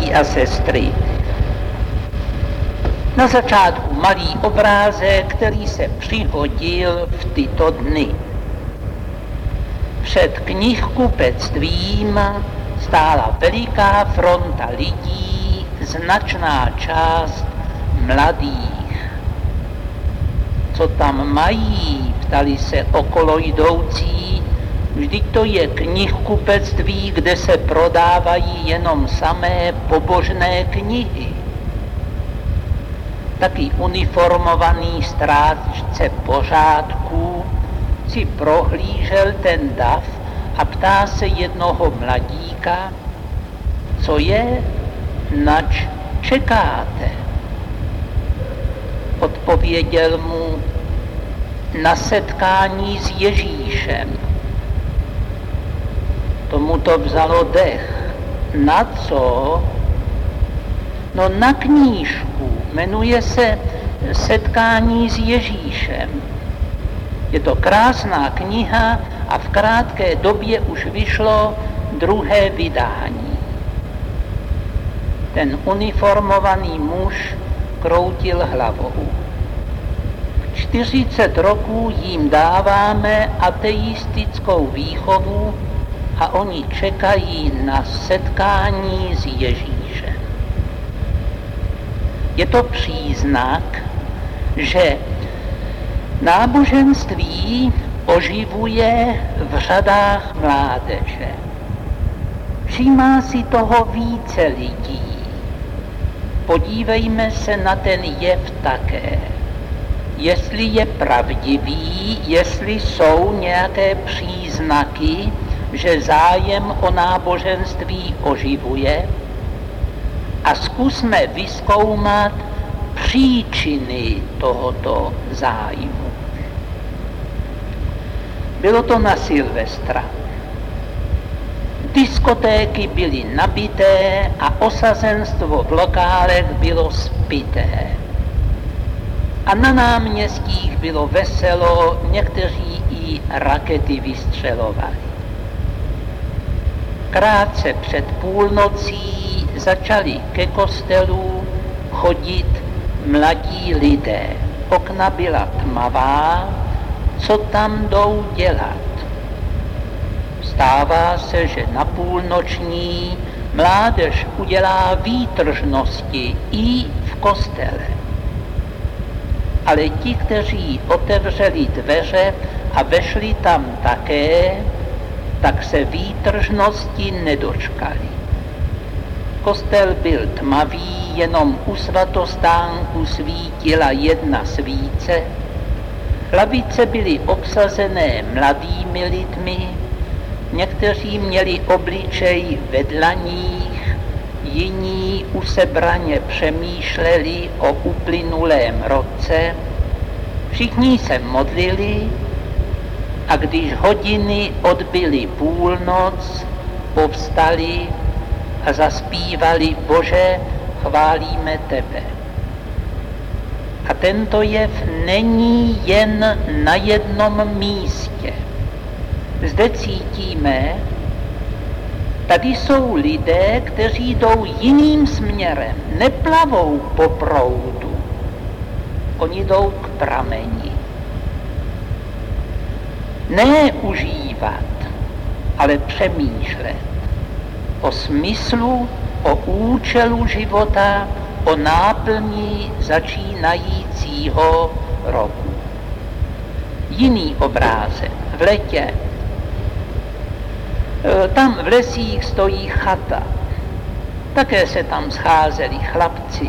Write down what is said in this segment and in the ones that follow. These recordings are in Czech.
bratři a sestry. Na začátku malý obrázek, který se přihodil v tyto dny. Před knihkupectvím stála veliká fronta lidí, značná část mladých. Co tam mají, ptali se okolo jdoucí, vždyť to je knihkupectví, kde se prodávají jenom samé pobožné knihy. Taky uniformovaný strážce pořádku si prohlížel ten dav a ptá se jednoho mladíka, co je, nač čekáte? Odpověděl mu, na setkání s Ježíšem. Tomu to vzalo dech. Na co? No na knížku, jmenuje se Setkání s Ježíšem. Je to krásná kniha a v krátké době už vyšlo druhé vydání. Ten uniformovaný muž kroutil hlavou. 40 roků jim dáváme ateistickou výchovu a oni čekají na setkání s Ježíšem. Je to příznak, že náboženství oživuje v řadách mládeže. Všímá si toho více lidí. Podívejme se na ten jev také. Jestli je pravdivý, jestli jsou nějaké příznaky, že zájem o náboženství oživuje, a zkusme vyzkoumat příčiny tohoto zájmu. Bylo to na Silvestra. Diskotéky byly nabité a osazenstvo v lokálech bylo spité. A na náměstích bylo veselo, někteří i rakety vystřelovali. Krátce před půlnocí začali ke kostelu chodit mladí lidé. Okna byla tmavá, co tam jdou dělat? Stává se, že na půlnoční mládež udělá výtržnosti i v kostele. Ale ti, kteří otevřeli dveře a vešli tam také, tak se výtržnosti nedočkali. Kostel byl tmavý, jenom u svatostánku svítila jedna svíce. Lavice byly obsazené mladými lidmi, někteří měli obličej ve dlaních, jiní usebraně přemýšleli o uplynulém roce. Všichni se modlili a když hodiny odbyly půlnoc, povstali a zaspívali: Bože, chválíme tebe. A tento jev není jen na jednom místě. Zde cítíme, tady jsou lidé, kteří jdou jiným směrem, neplavou po proudu. Oni jdou k prameni. Ne užívat, ale přemýšlet o smyslu, o účelu života, o náplni začínajícího roku. Jiný obrázek v letě. Tam v lesích stojí chata. Také se tam scházeli chlapci.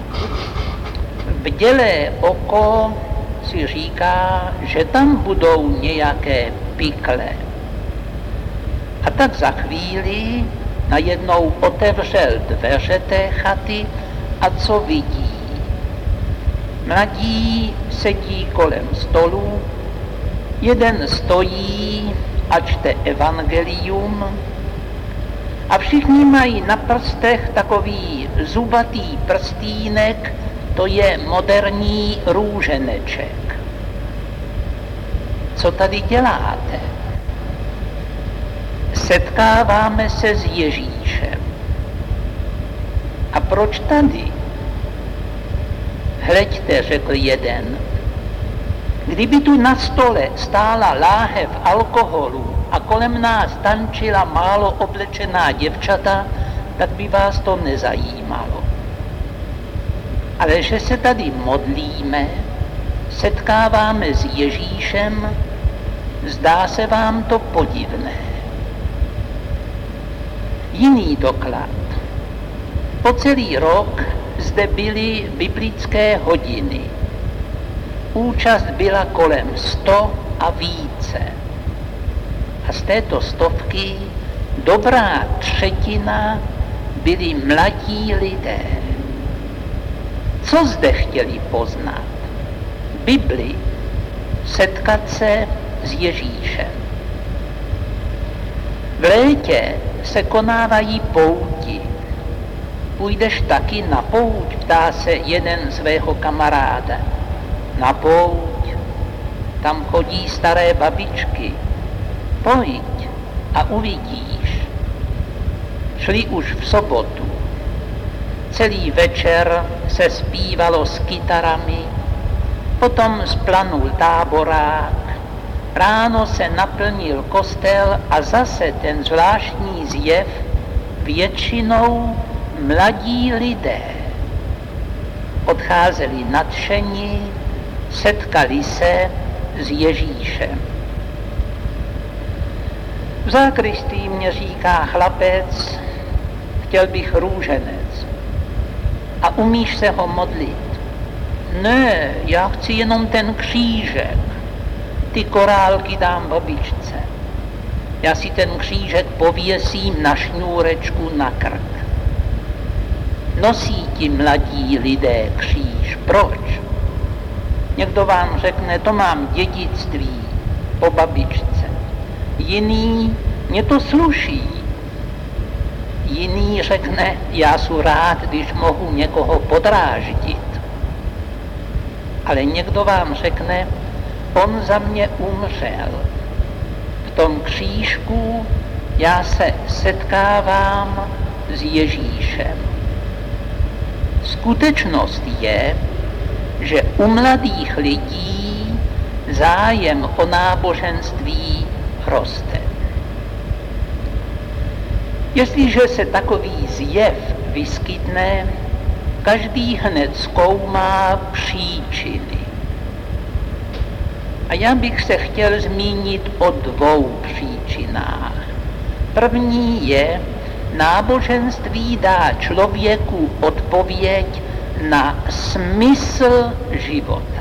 Bdělé oko si říká, že tam budou nějaké pikle. A tak za chvíli najednou otevřel dveře té chaty a co vidí? Mladí sedí kolem stolu, jeden stojí a čte evangelium a všichni mají na prstech takový zubatý prstínek, to je moderní růženeček. Co tady děláte? Setkáváme se s Ježíšem. A proč tady? Hleďte, řekl jeden. Kdyby tu na stole stála láhev alkoholu a kolem nás tančila málo oblečená děvčata, tak by vás to nezajímalo. Ale že se tady modlíme, setkáváme s Ježíšem, zdá se vám to podivné. Jiný doklad. Po celý rok zde byly biblické hodiny. Účast byla kolem 100 a více. A z této stovky dobrá třetina byli mladí lidé. Co zde chtěli poznat? Bibli, setkat se s Ježíšem. V létě se konávají pouti. Půjdeš taky na pouť, ptá se jeden svého kamaráda. Na pouť, tam chodí staré babičky. Pojď a uvidíš. Šli už v sobotu. Celý večer se zpívalo s kytarami, potom splanul táborák, ráno se naplnil kostel a zase ten zvláštní zjev, většinou mladí lidé. Odcházeli nadšení, setkali se s Ježíšem. V zákristii mě říká chlapec, chtěl bych růženec. A umíš se ho modlit? Ne, já chci jenom ten křížek. Ty korálky dám babičce. Já si ten křížek pověsím na šňůrečku na krk. Nosí ti mladí lidé kříž. Proč? Někdo vám řekne, to mám dědictví po babičce. Jiný, mě to sluší. Jiný řekne, já jsem rád, když mohu někoho podráždit. Ale někdo vám řekne, on za mě umřel. V tom křížku já se setkávám s Ježíšem. Skutečnost je, že u mladých lidí zájem o náboženství roste. Jestliže se takový zjev vyskytne, každý hned zkoumá příčiny. A já bych se chtěl zmínit o 2 příčinách. První je, náboženství dá člověku odpověď na smysl života.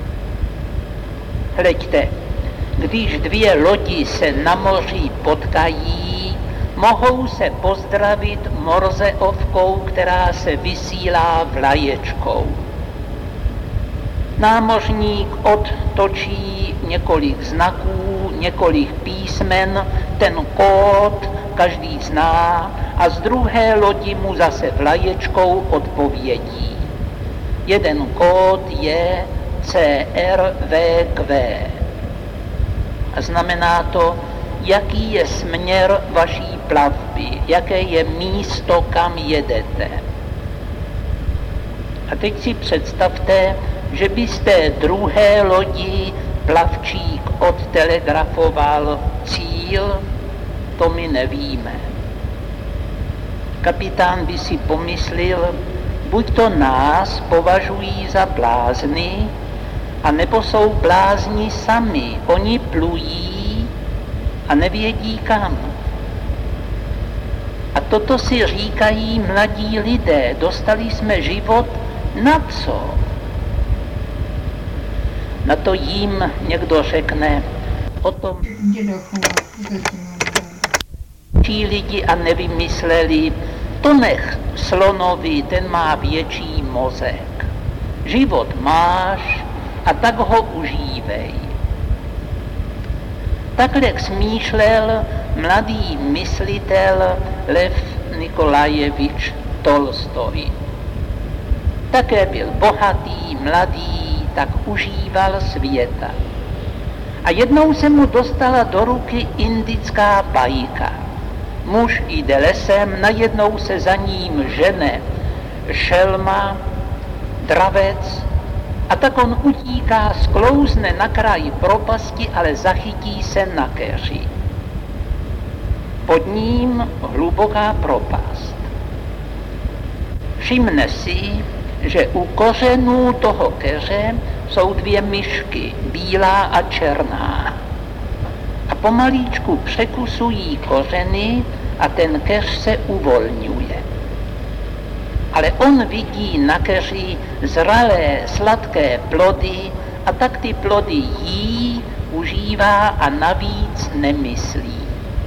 Hleďte, když 2 lodi se na moři potkají, mohou se pozdravit morzeovkou, která se vysílá vlaječkou. Námořník odtočí několik znaků, několik písmen, ten kód každý zná a z druhé lodi mu zase vlaječkou odpovědí. Jeden kód je CRVQ. A znamená to, jaký je směr vaší plavby, jaké je místo, kam jedete. A teď si představte, že by z té druhé lodi plavčík odtelegrafoval cíl, to my nevíme. Kapitán by si pomyslel, buď to nás považují za blázny, anebo jsou blázni sami, oni plují a nevědí kam. A toto si říkají mladí lidé, dostali jsme život na co? Na to jim někdo řekne, o tom lidi a nevymysleli, to nech slonovi, ten má větší mozek. Život máš a tak ho užívej. Takhle smýšlel mladý myslitel Lev Nikolajevič Tolstoj. Také byl bohatý, mladý, tak užíval světa. A jednou se mu dostala do ruky indická bajka. Muž jde lesem, najednou se za ním žene šelma, dravec, a tak on utíká, sklouzne na kraji propasti, ale zachytí se na keři. Pod ním hluboká propast. Všimne si, že u kořenů toho keře jsou dvě myšky, bílá a černá. A pomalíčku překusují kořeny a ten keř se uvolňuje. Ale on vidí na keři zralé, sladké plody a tak ty plody jí, užívá a navíc nemyslí.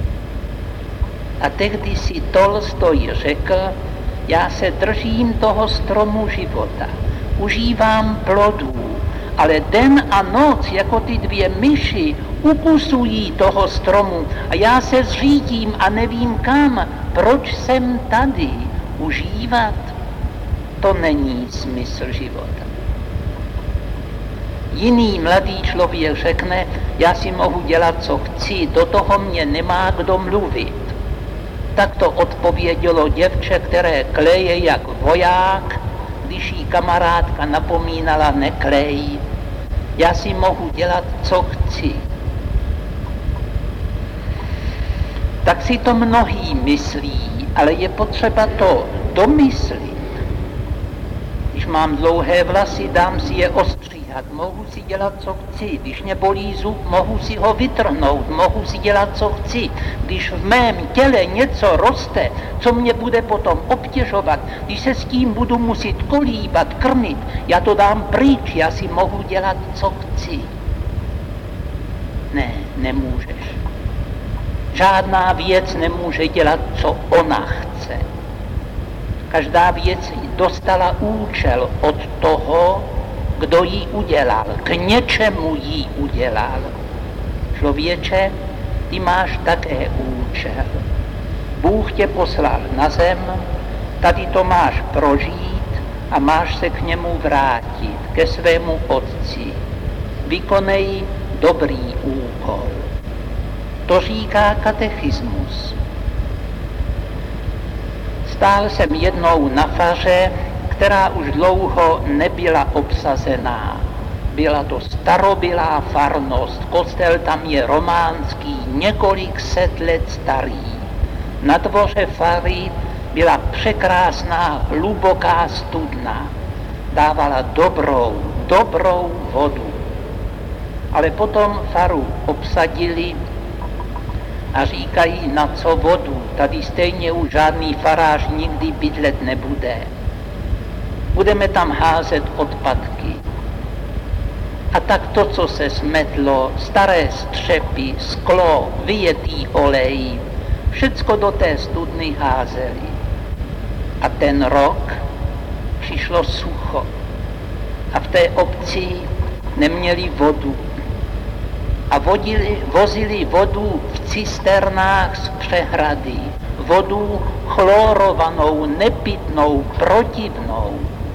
A tehdy si Tolstoj řekl, já se držím toho stromu života, užívám plodů, ale den a noc jako ty dvě myši ukusují toho stromu a já se zřídím a nevím kam, proč jsem tady, užívat. To není smysl života. Jiný mladý člověk řekne, já si mohu dělat, co chci, do toho mě nemá kdo mluvit. Tak to odpovědělo děvče, které kleje jak voják, když jí kamarádka napomínala neklej. Já si mohu dělat, co chci. Tak si to mnohý myslí, ale je potřeba to domyslit. Když mám dlouhé vlasy, dám si je ostříhat, mohu si dělat, co chci. Když mě bolí zub, mohu si ho vytrhnout, mohu si dělat, co chci. Když v mém těle něco roste, co mě bude potom obtěžovat, když se s tím budu muset kolíbat, krmit, já to dám pryč, já si mohu dělat, co chci. Ne, nemůžeš. Žádná věc nemůže dělat, co ona chce. Každá věc dostala účel od toho, kdo ji udělal, k něčemu ji udělal. Člověče, ty máš také účel. Bůh tě poslal na zem, tady to máš prožít a máš se k němu vrátit, ke svému Otci. Vykonej dobrý úkol. To říká katechismus. Stál jsem jednou na faře, která už dlouho nebyla obsazená. Byla to starobylá farnost, kostel tam je románský, několik set let starý. Na dvoře fary byla překrásná, hluboká studna. Dávala dobrou vodu. Ale potom faru obsadili a říkají, na co vodu, tady stejně už žádný farář nikdy bydlet nebude. Budeme tam házet odpadky. A tak to, co se smetlo, staré střepy, sklo, vyjetý olej, všecko do té studny házeli. A ten rok přišlo sucho. A v té obci neměli vodu. A vozili vodu v cisternách z přehrady. Vodu chlorovanou, nepitnou, protivnou.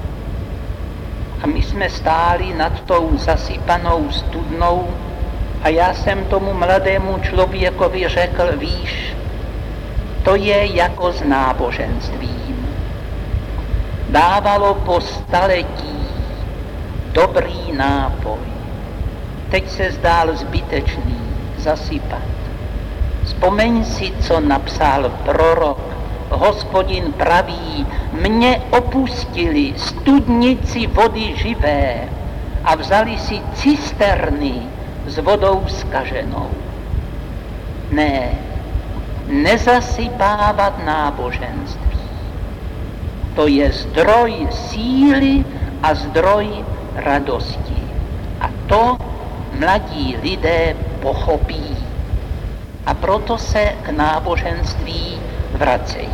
A my jsme stáli nad tou zasypanou studnou a já jsem tomu mladému člověkovi řekl, víš, to je jako s náboženstvím. Dávalo po staletí dobrý nápoj. Teď se zdál zbytečný zasypat. Vzpomeň si, co napsal prorok. Hospodin praví, mě opustili studnici vody živé a vzali si cisterny s vodou zkaženou. Ne, nezasypávat náboženství. To je zdroj síly a zdroj radosti. A to mladí lidé pochopí. A proto se k náboženství vracejí.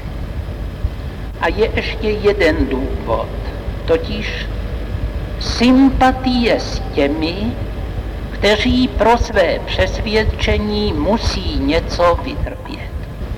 A je ještě jeden důvod, totiž sympatie s těmi, kteří pro své přesvědčení musí něco vytrpět.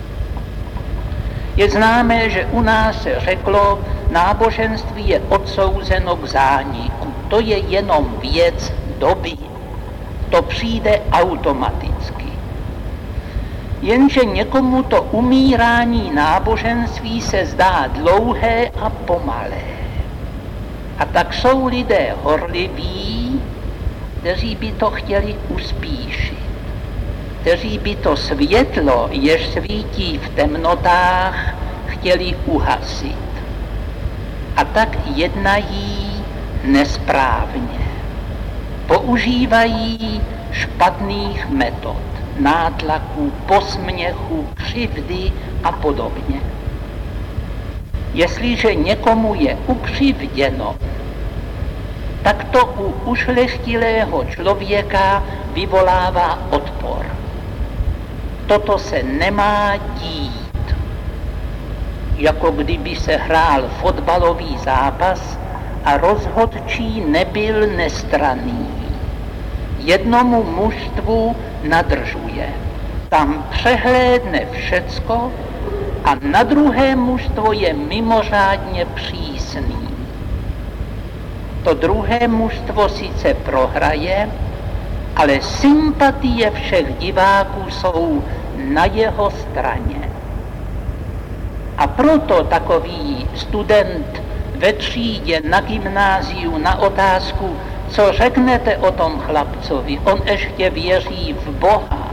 Je známé, že u nás se řeklo, náboženství je odsouzeno k zániku. To je jenom věc doby. To přijde automaticky. Jenže někomu to umírání náboženství se zdá dlouhé a pomalé. A tak jsou lidé horliví, kteří by to chtěli uspíšit, kteří by to světlo, jež svítí v temnotách, chtěli uhasit. A tak jednají nesprávně. Používají špatných metod, nátlaku, posměchu, křivdy a podobně. Jestliže někomu je ukřivděno, tak to u ušlechtilého člověka vyvolává odpor. Toto se nemá dít. Jako kdyby se hrál fotbalový zápas a rozhodčí nebyl nestranný. Jednomu mužstvu nadržuje. Tam přehlédne všecko a na druhé mužstvo je mimořádně přísný. To druhé mužstvo sice prohraje, ale sympatie všech diváků jsou na jeho straně. A proto takový student ve třídě na gymnáziu na otázku, co řeknete o tom chlapcovi, on ještě věří v Boha,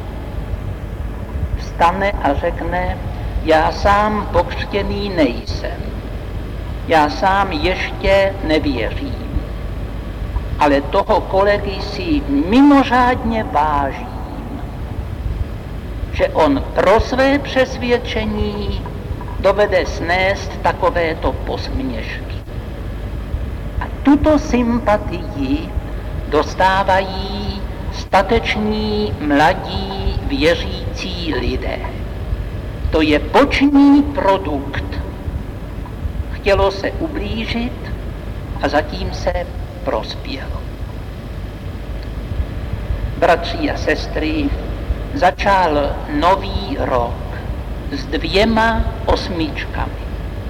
vstane a řekne, já sám pokřtěný nejsem, já sám ještě nevěřím, ale toho kolegy si mimořádně vážím, že on pro své přesvědčení dovede snést takovéto posměšky. A tuto sympatii dostávají stateční, mladí, věřící lidé. To je boční produkt. Chtělo se ublížit a zatím se prospělo. Bratři a sestry, začal nový rok s 2 osmičkami.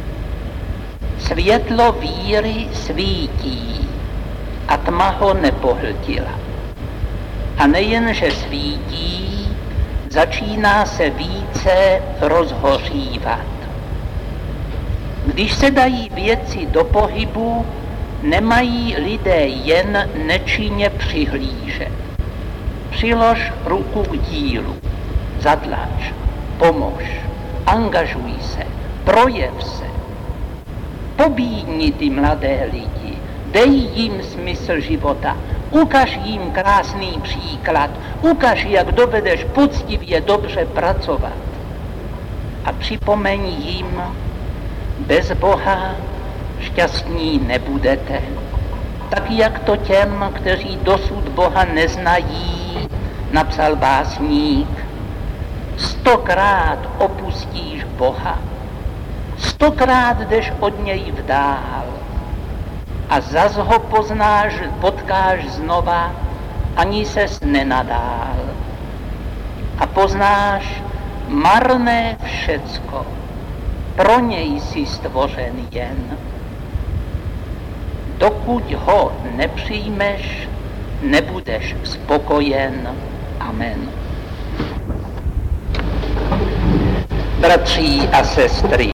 Světlo víry svítí a tma ho nepohltila. A nejen, že svítí, začíná se více rozhořívat. Když se dají věci do pohybu, nemají lidé jen nečinně přihlížet. Přilož ruku k dílu, zatlač, pomož, angažuj se, projev se. Pobídni ty mladé lidi, dej jim smysl života, ukaž jim krásný příklad, ukaž, jak dovedeš poctivě dobře pracovat. A připomeň jim, bez Boha šťastní nebudete. Tak jak to těm, kteří dosud Boha neznají, napsal básník, 100krát opustíš Boha, 100krát jdeš od něj vdál a zas ho potkáš znova, ani ses nenadál. A poznáš marné všecko, pro něj jsi stvořen jen. Dokud ho nepřijmeš, nebudeš spokojen. Amen. Bratři a sestry,